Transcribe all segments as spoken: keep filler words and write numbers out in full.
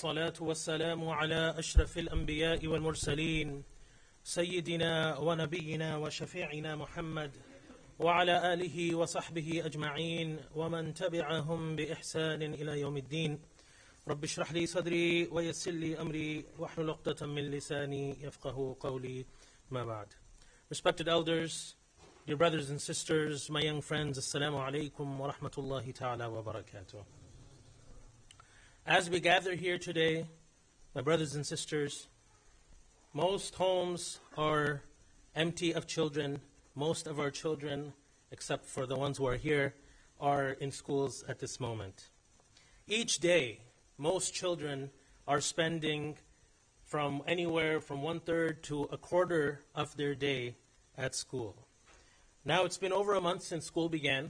والصلاة والسلام على أشرف الأنبياء والمرسلين سيدنا ونبينا وشفيعنا محمد وعلى آله وصحبه أجمعين ومن تبعهم بإحسان إلى يوم الدين. رب اشرح لي صدري ويسر لي أمري واحلل عقدة من لساني يفقهوا قولي ما بعد. Respected elders, dear brothers and sisters, my young friends, Assalamu alaikum wa rahmatullahi ta'ala wa barakatuh. As we gather here today, my brothers and sisters, most homes are empty of children. Most of our children, except for the ones who are here, are in schools at this moment. Each day, most children are spending from anywhere from one-third to a quarter of their day at school. Now it's been over a month since school began,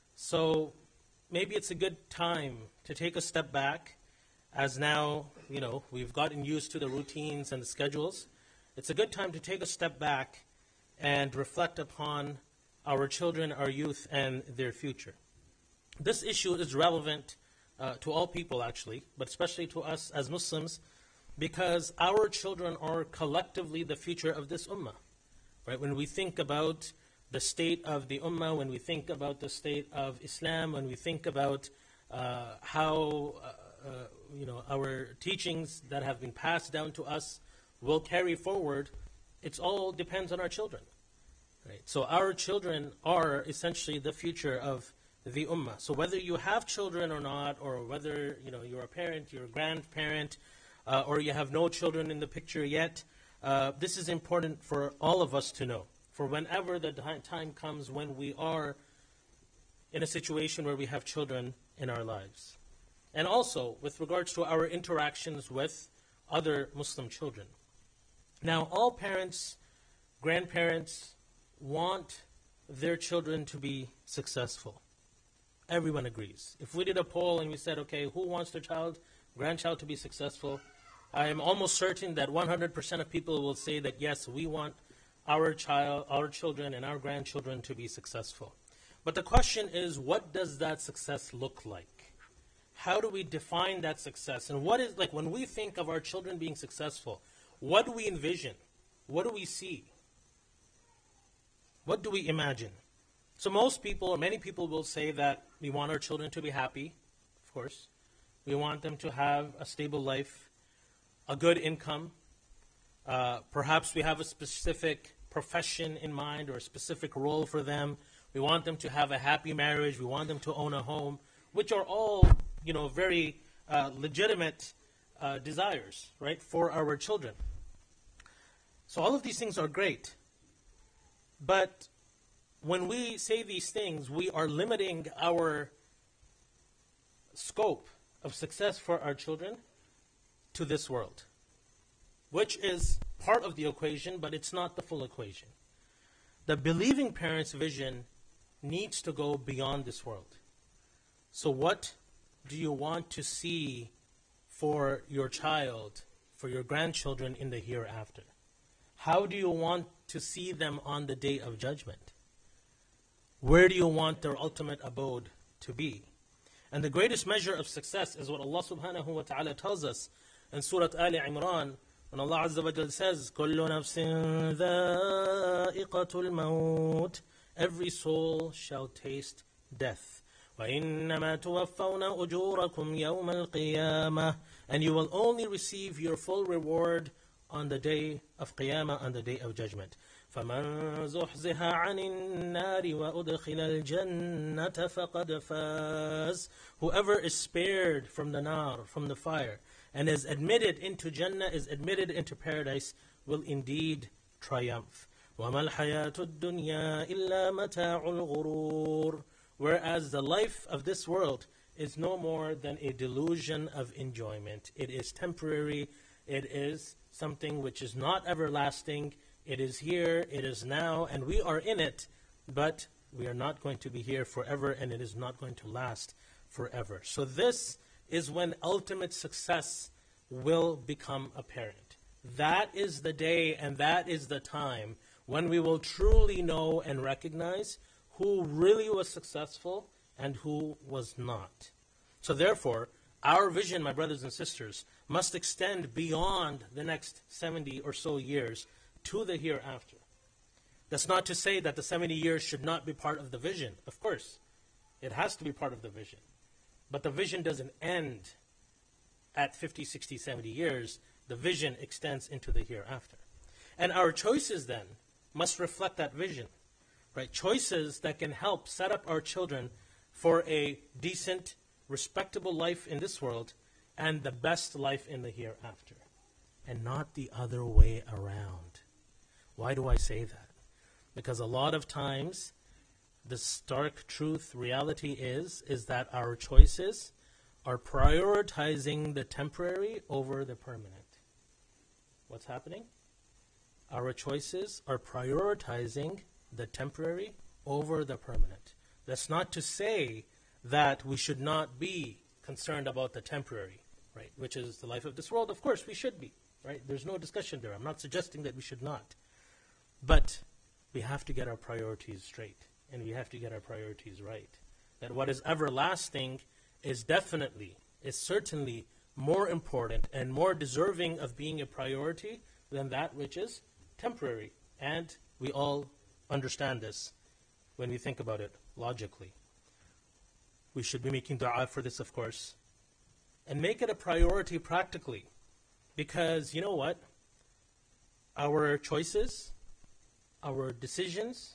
so maybe it's a good time to take a step back, as now, you know, we've gotten used to the routines and the schedules. It's a good time to take a step back and reflect upon our children, our youth, and their future. This issue is relevant uh, to all people, actually, but especially to us as Muslims, because our children are collectively the future of this ummah. Right? When we think about the state of the ummah, when we think about the state of Islam, when we think about uh, how uh, uh, you know our teachings that have been passed down to us will carry forward, it all depends on our children. Right? So our children are essentially the future of the ummah. So whether you have children or not, or whether you know you're a parent, you're a grandparent, uh, or you have no children in the picture yet, uh, this is important for all of us to know. For whenever the time comes when we are in a situation where we have children in our lives. And also with regards to our interactions with other Muslim children. Now, all parents, grandparents want their children to be successful. Everyone agrees. If we did a poll and we said, okay, who wants their child, grandchild to be successful, I am almost certain that one hundred percent of people will say that yes, we want our child, our children and our grandchildren to be successful. But the question is, what does that success look like? How do we define that success? And what is, like, when we think of our children being successful, what do we envision? What do we see? What do we imagine? So most people, or many people will say that we want our children to be happy, of course. We want them to have a stable life, a good income. Uh, perhaps we have a specific profession in mind or a specific role for them. We want them to have a happy marriage. We want them to own a home, which are all, you know, very uh, legitimate uh, desires, right, for our children. So all of these things are great. But when we say these things, we are limiting our scope of success for our children to this world, which is part of the equation, but it's not the full equation. The believing parent's vision needs to go beyond this world. So what do you want to see for your child, for your grandchildren in the hereafter? How do you want to see them on the day of judgment? Where do you want their ultimate abode to be? And the greatest measure of success is what Allah subhanahu wa ta'ala tells us in Surah Ali Imran, when Allah Azza wa Jal says, كُلُّ نَفْسٍ ذَائِقَةُ الْمَوْتِ, every soul shall taste death. وَإِنَّمَا تُوَفَّوْنَ أُجُورَكُمْ يَوْمَ الْقِيَامَةِ, and you will only receive your full reward on the day of Qiyamah, on the day of judgment. فَمَنْ زُحْزِحَ عَنِ النَّارِ وَأُدْخِلَ الْجَنَّةَ فَقَدْ فَازَ, whoever is spared from the nar, from the fire, and is admitted into Jannah, is admitted into paradise, will indeed triumph. وَمَا الْحَيَاةُ الدُّنْيَا إِلَّا مَتَاعُ الْغُرُورِ, whereas the life of this world is no more than a delusion of enjoyment. It is temporary. It is something which is not everlasting. It is here, it is now, and we are in it, but we are not going to be here forever, and it is not going to last forever. So this is when ultimate success will become apparent. That is the day and that is the time when we will truly know and recognize who really was successful and who was not. So therefore, our vision, my brothers and sisters, must extend beyond the next seventy or so years to the hereafter. That's not to say that the seventy years should not be part of the vision. Of course, it has to be part of the vision. But the vision doesn't end at fifty, sixty, seventy years. The vision extends into the hereafter. And our choices then must reflect that vision, right? Choices that can help set up our children for a decent, respectable life in this world and the best life in the hereafter, and not the other way around. Why do I say that? Because a lot of times, the stark truth, reality is, is that our choices are prioritizing the temporary over the permanent. What's happening? Our choices are prioritizing the temporary over the permanent. That's not to say that we should not be concerned about the temporary, right? Which is the life of this world. Of course, we should be, right? There's no discussion there. I'm not suggesting that we should not. But we have to get our priorities straight, and we have to get our priorities right. That what is everlasting is definitely, is certainly more important and more deserving of being a priority than that which is temporary. And we all understand this when we think about it logically. We should be making dua for this, of course, and make it a priority practically. Because you know what? Our choices, our decisions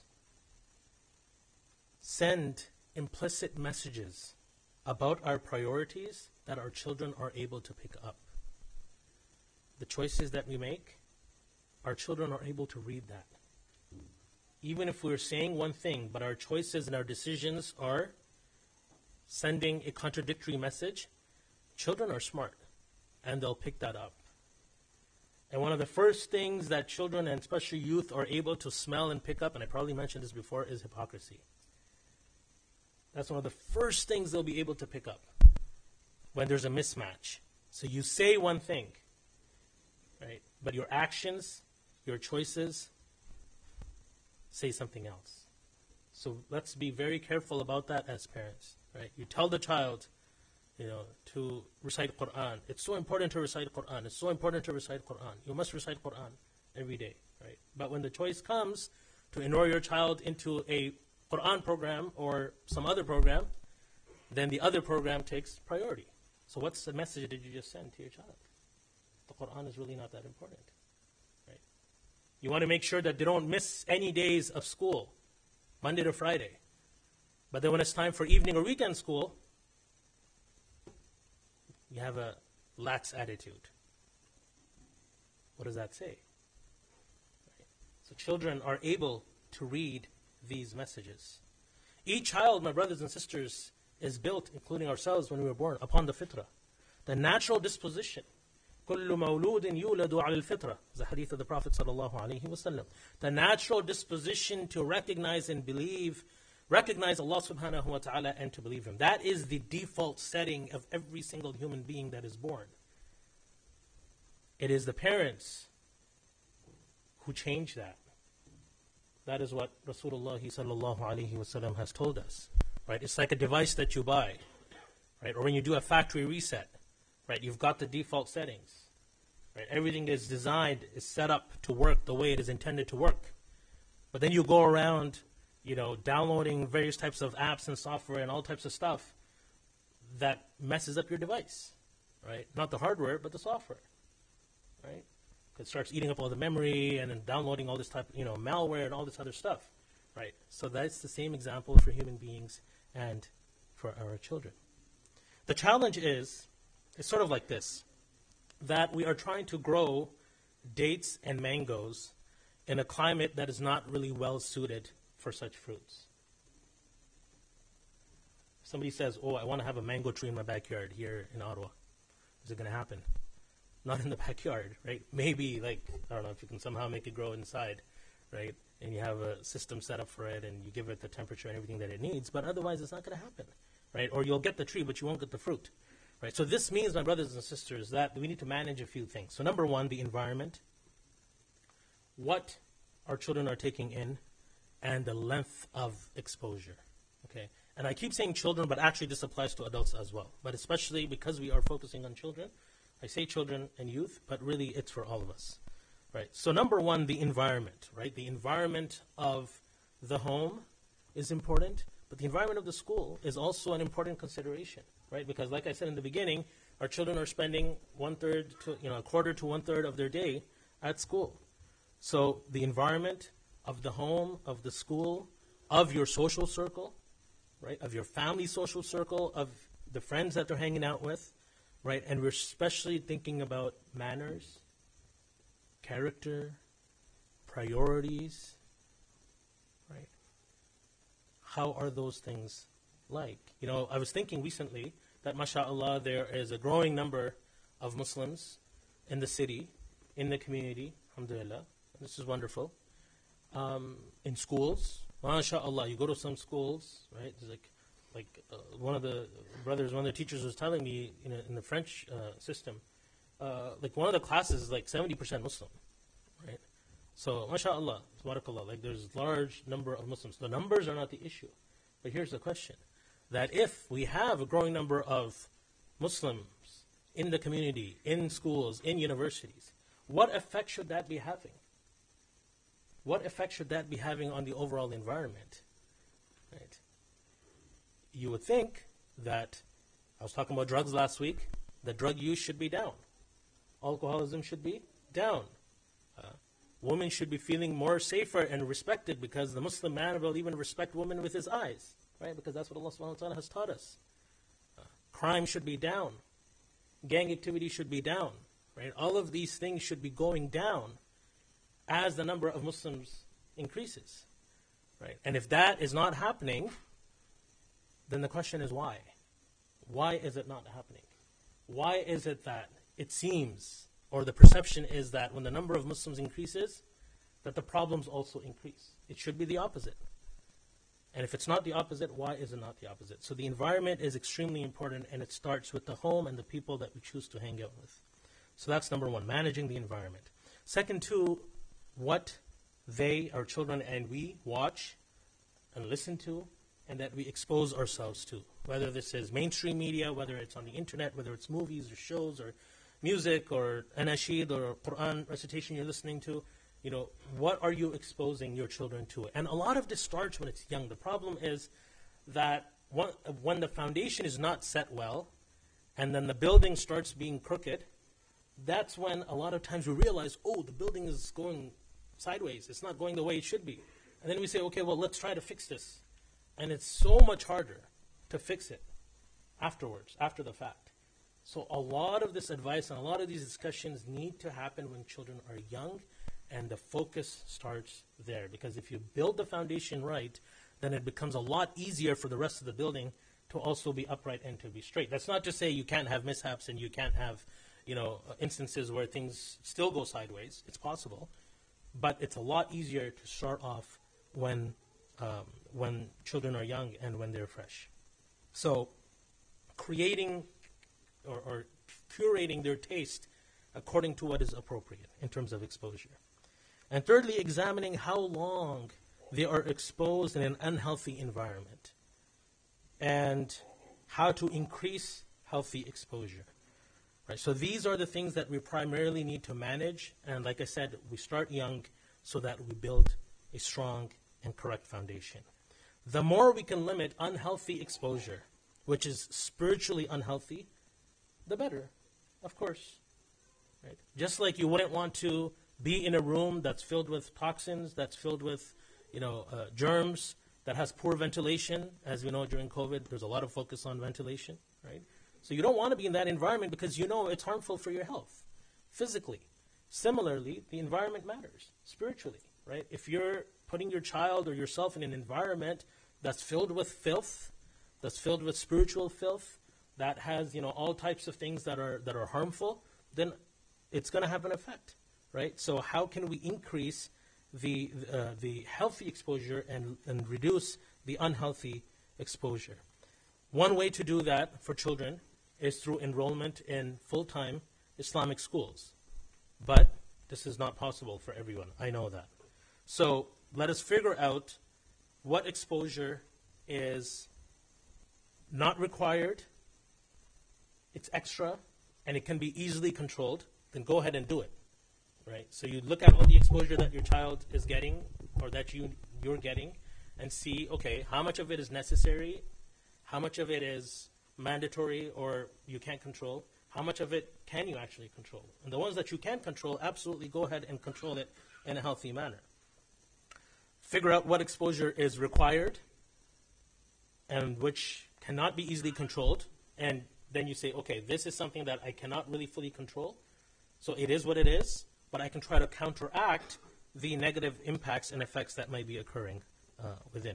send implicit messages about our priorities that our children are able to pick up. The choices that we make, our children are able to read that. Even if we're saying one thing, but our choices and our decisions are sending a contradictory message, children are smart, and they'll pick that up. And one of the first things that children, and especially youth, are able to smell and pick up, and I probably mentioned this before, is hypocrisy. That's one of the first things they'll be able to pick up when there's a mismatch. So you say one thing, right? But your actions, your choices, say something else. So let's be very careful about that as parents, right? You tell the child, you know, to recite Quran. It's so important to recite Quran. It's so important to recite Quran. You must recite Quran every day, right? But when the choice comes to enroll your child into a Quran program or some other program, then the other program takes priority. So what's the message did you just send to your child? The Quran is really not that important, right? You want to make sure that they don't miss any days of school, Monday to Friday. But then when it's time for evening or weekend school, you have a lax attitude. What does that say? Right? So children are able to read these messages. Each child, my brothers and sisters, is built, including ourselves when we were born, upon the fitrah, the natural disposition. كُلُّ مَوْلُودٍ يُولَدُ عَلَى الْفِطْرَةِ is the hadith of the Prophet sallallahu alaihi wasallam. The natural disposition to recognize and believe, recognize Allah subhanahu wa ta'ala and to believe Him. That is the default setting of every single human being that is born. It is the parents who change that. That is what Rasulullah sallallahu alaihi wasallam has told us. Right? It's like a device that you buy, right? Or when you do a factory reset, right? You've got the default settings, right? Everything is designed, is set up to work the way it is intended to work. But then you go around, you know, downloading various types of apps and software and all types of stuff that messes up your device, right? Not the hardware, but the software, right? It starts eating up all the memory and then downloading all this type, you know, malware and all this other stuff, right? So that's the same example for human beings and for our children. The challenge is, it's sort of like this, that we are trying to grow dates and mangoes in a climate that is not really well suited for such fruits. Somebody says, oh, I want to have a mango tree in my backyard here in Ottawa. Is it going to happen? Not in the backyard, right? Maybe, like, I don't know if you can somehow make it grow inside, right? And you have a system set up for it and you give it the temperature and everything that it needs, but otherwise it's not going to happen, right? Or you'll get the tree, but you won't get the fruit, right? So this means, my brothers and sisters, that we need to manage a few things. So number one, the environment, what our children are taking in, and the length of exposure, okay? And I keep saying children, but actually this applies to adults as well. But especially because we are focusing on children, I say children and youth, but really it's for all of us, right? So number one, the environment, right? The environment of the home is important, but the environment of the school is also an important consideration, right? Because like I said in the beginning, our children are spending one third to, you know, a quarter to one third of their day at school. So the environment of the home, of the school, of your social circle, right? Of your family social circle, of the friends that they're hanging out with, right? And we're especially thinking about manners, character, priorities, right? How are those things like? You know, I was thinking recently that, mashallah, there is a growing number of Muslims in the city, in the community, alhamdulillah. This is wonderful. Um, in schools, mashallah, you go to some schools, right? There's like, like uh, one of the brothers, one of the teachers was telling me, you know, in the French uh, system, uh, like one of the classes is like seventy percent Muslim, right? So, mashallah, tabarakallah, like there's a large number of Muslims. The numbers are not the issue. But here's the question, that if we have a growing number of Muslims in the community, in schools, in universities, what effect should that be having? What effect should that be having on the overall environment? Right? You would think that, I was talking about drugs last week, that drug use should be down. Alcoholism should be down. Uh, women should be feeling more safer and respected because the Muslim man will even respect women with his eyes, right? Because that's what Allah subhanahu wa ta'ala has taught us. Uh, crime should be down. Gang activity should be down, right? All of these things should be going down as the number of Muslims increases, right? And if that is not happening, then the question is why? Why is it not happening? Why is it that it seems, or the perception is that when the number of Muslims increases, that the problems also increase? It should be the opposite. And if it's not the opposite, why is it not the opposite? So the environment is extremely important, and it starts with the home and the people that we choose to hang out with. So that's number one, managing the environment. Second, two, what they, our children, and we watch and listen to, and that we expose ourselves to. Whether this is mainstream media, whether it's on the internet, whether it's movies or shows or music or anashid or Quran recitation you're listening to, you know, what are you exposing your children to? And a lot of this starts when it's young. The problem is that one, when the foundation is not set well, and then the building starts being crooked, that's when a lot of times we realize, oh, the building is going sideways. It's not going the way it should be. And then we say, okay, well, let's try to fix this. And it's so much harder to fix it afterwards, after the fact. So a lot of this advice and a lot of these discussions need to happen when children are young, and the focus starts there. Because if you build the foundation right, then it becomes a lot easier for the rest of the building to also be upright and to be straight. That's not to say you can't have mishaps and you can't have, you know, instances where things still go sideways. It's possible. But it's a lot easier to start off when um, when children are young and when they're fresh. So creating or, or curating their taste according to what is appropriate in terms of exposure. And thirdly, examining how long they are exposed in an unhealthy environment and how to increase healthy exposure. Right, so these are the things that we primarily need to manage, and like I said, we start young so that we build a strong and correct foundation. The more we can limit unhealthy exposure, which is spiritually unhealthy, the better, of course. Right? Just like you wouldn't want to be in a room that's filled with toxins, that's filled with, you know, uh, germs, that has poor ventilation. As we know, during COVID, there's a lot of focus on ventilation, right? So you don't want to be in that environment because you know it's harmful for your health, physically. Similarly, the environment matters, spiritually, right? If you're putting your child or yourself in an environment that's filled with filth, that's filled with spiritual filth, that has, you know, all types of things that are that are harmful, then it's going to have an effect, right? So how can we increase the uh, the healthy exposure and, and reduce the unhealthy exposure? One way to do that for children is through enrollment in full-time Islamic schools. But this is not possible for everyone. I know that. So let us figure out what exposure is not required, it's extra, and it can be easily controlled, then go ahead and do it, right? So you look at all the exposure that your child is getting or that you, you're getting and see, okay, how much of it is necessary, how much of it is mandatory or you can't control, how much of it can you actually control? And the ones that you can control, absolutely go ahead and control it in a healthy manner. Figure out what exposure is required and which cannot be easily controlled, and then you say, okay, this is something that I cannot really fully control, so it is what it is, but I can try to counteract the negative impacts and effects that might be occurring uh, within.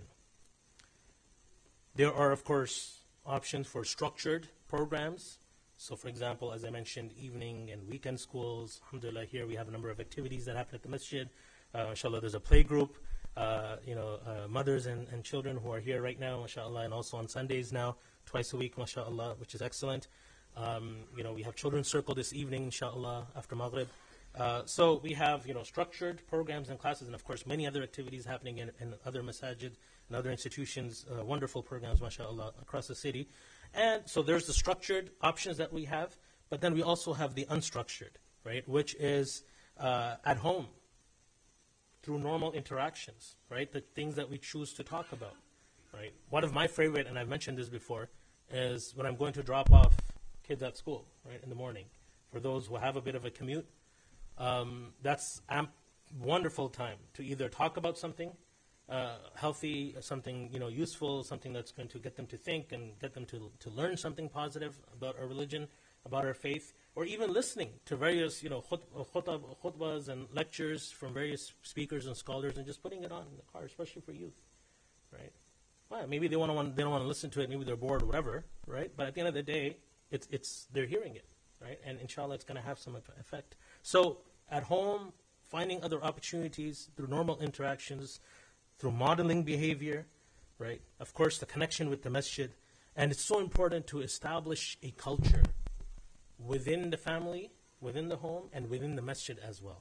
There are, of course, options for structured programs. So, for example, as I mentioned, evening and weekend schools. Alhamdulillah, here we have a number of activities that happen at the masjid. Uh, inshallah, there's a play group. Uh, you know, uh, mothers and, and children who are here right now, mashallah, and also on Sundays now, twice a week, mashallah, which is excellent. Um, you know, we have children's circle this evening, inshallah, after Maghrib. Uh, so we have, you know, structured programs and classes, and of course many other activities happening in, in other masajid and other institutions, uh, wonderful programs, mashallah, across the city. And so there's the structured options that we have, but then we also have the unstructured, right, which is uh, at home, through normal interactions, right, the things that we choose to talk about, right. One of my favorite, and I've mentioned this before, is when I'm going to drop off kids at school, right, in the morning. For those who have a bit of a commute, um, that's a wonderful time to either talk about something uh, healthy, something, you know, useful, something that's going to get them to think and get them to, to learn something positive about our religion, about our faith, or even listening to various, you know, khutbah, khutbahs and lectures from various speakers and scholars, and just putting it on in the car, especially for youth, right? Well, maybe they want to they don't want to listen to it, maybe they're bored or whatever, right? But at the end of the day, it's it's they're hearing it, right? And inshallah, it's going to have some effect. So at home, finding other opportunities through normal interactions, through modeling behavior, right? Of course, the connection with the masjid, and it's so important to establish a culture within the family, within the home, and within the masjid as well.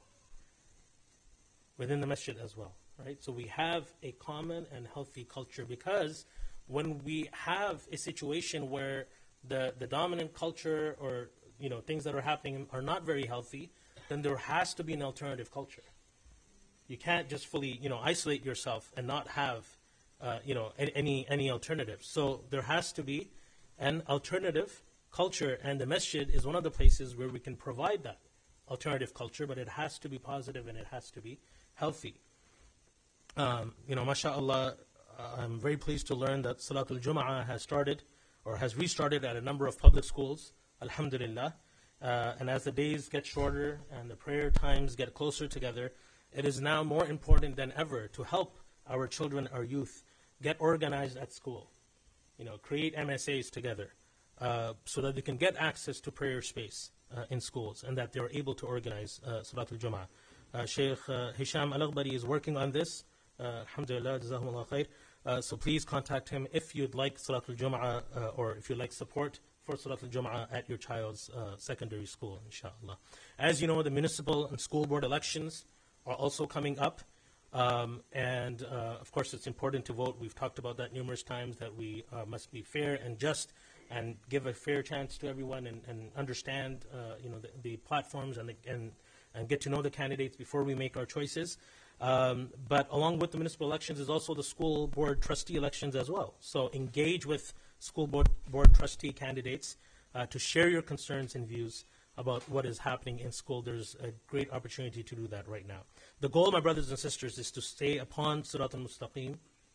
Within the masjid as well, right? So we have a common and healthy culture, because when we have a situation where the, the dominant culture or, you know, things that are happening are not very healthy, then there has to be an alternative culture. You can't just fully, you know, isolate yourself and not have, uh, you know, any any alternatives. So there has to be an alternative culture, and the masjid is one of the places where we can provide that alternative culture, but it has to be positive and it has to be healthy. Um, you know, mashallah, uh, I'm very pleased to learn that Salatul Jum'ah has started or has restarted at a number of public schools, alhamdulillah. Uh, and as the days get shorter and the prayer times get closer together, it is now more important than ever to help our children, our youth, get organized at school. You know, create M S As together uh, so that they can get access to prayer space uh, in schools, and that they're able to organize uh, Salatul Jum'ah. Uh, Sheikh uh, Hisham Al-Aghbari is working on this. Uh, alhamdulillah, Jazakumullah khair. Uh, so please contact him if you'd like Salatul Jum'ah uh, or if you'd like support for Salatul Jum'ah at your child's uh, secondary school, inshallah. As you know, the municipal and school board elections are also coming up. Um, and, uh, of course, it's important to vote. We've talked about that numerous times, that we uh, must be fair and just and give a fair chance to everyone, and, and understand, uh, you know, the, the platforms and, the, and and get to know the candidates before we make our choices. Um, but along with the municipal elections is also the school board trustee elections as well. So engage with school board, board trustee candidates uh, to share your concerns and views about what is happening in school. There's a great opportunity to do that right now. The goal, my brothers and sisters, is to stay upon Sirat al-Mustaqim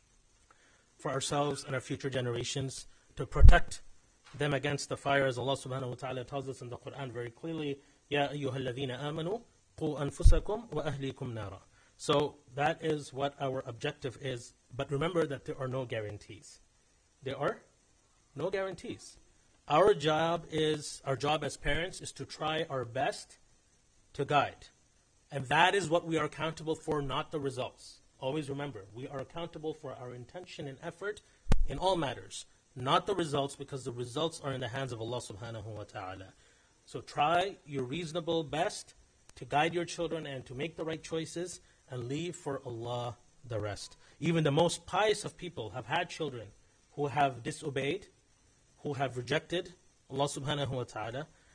for ourselves and our future generations, to protect them against the fire, as Allah subhanahu wa ta'ala tells us in the Quran very clearly, Ya ayyuha alladhina amanu, qu anfusakum wa ahlikum nara. So that is what our objective is. But remember that there are no guarantees. There are no guarantees. Our job is, our job as parents is to try our best to guide. And that is what we are accountable for, not the results. Always remember, we are accountable for our intention and effort in all matters, not the results, because the results are in the hands of Allah subhanahu wa ta'ala. So try your reasonable best to guide your children and to make the right choices, and leave for Allah the rest. Even the most pious of people have had children who have disobeyed, who have rejected Allah subhanahu wa ta'ala,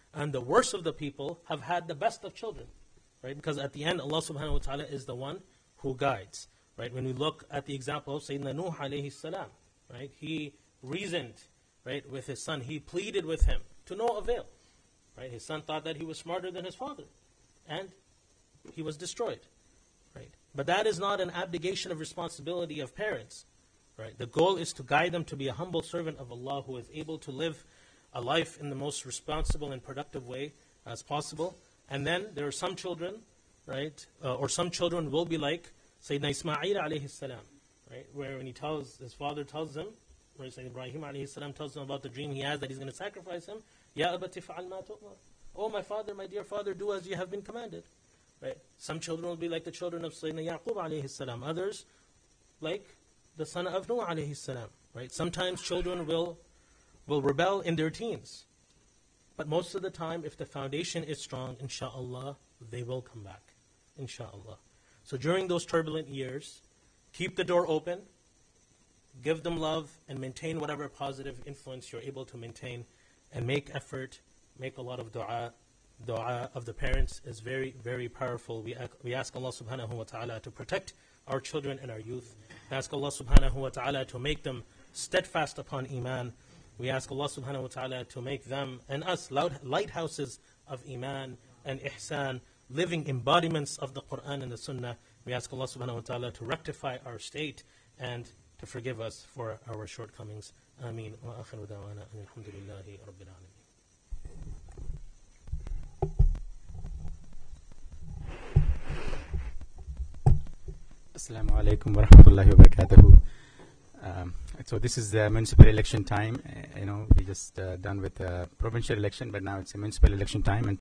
And the worst of the people have had the best of children, right? Because at the end, Allah subhanahu wa ta'ala is the one who guides, right? When we look at the example of Sayyidina Nuh alayhi salam, right? He reasoned, right, with his son. He pleaded with him to no avail, right? His son thought that he was smarter than his father, and he was destroyed, right? But that is not an abdication of responsibility of parents, right? The goal is to guide them to be a humble servant of Allah who is able to live a life in the most responsible and productive way as possible. And then there are some children, right, uh, or some children will be like Sayyidina Ismail alayhi salam, right, where when he tells, his father tells him, right, Sayyidina Ibrahim alayhi salam tells him about the dream he has that he's going to sacrifice him. Ya abati fa'al ma tu'mar. Oh, my father, my dear father, do as you have been commanded. Right? Some children will be like the children of Sayyidina Yaqub alayhi salam. Others, like the son of Nuh alayhi salam. Right? Sometimes children will will rebel in their teens. But most of the time, if the foundation is strong, insha'Allah, they will come back. Insha'Allah. So during those turbulent years, keep the door open, give them love, and maintain whatever positive influence you're able to maintain, and make effort, make a lot of dua. Dua of the parents is very, very powerful. We, we ask Allah subhanahu wa ta'ala to protect our children and our youth. We ask Allah subhanahu wa ta'ala to make them steadfast upon Iman. We ask Allah subhanahu wa ta'ala to make them and us lighthouses of Iman and Ihsan, living embodiments of the Quran and the Sunnah. We ask Allah subhanahu wa ta'ala to rectify our state and to forgive us for our shortcomings. Ameen. Wa akhiru da'wana alhamdulillahi rabbil alamin. Assalamu alaikum wa rahmatullahi wa barakatuhu. Um, so this is the municipal election time. Uh, you know, we just uh, done with the provincial election, but now it's a municipal election time, and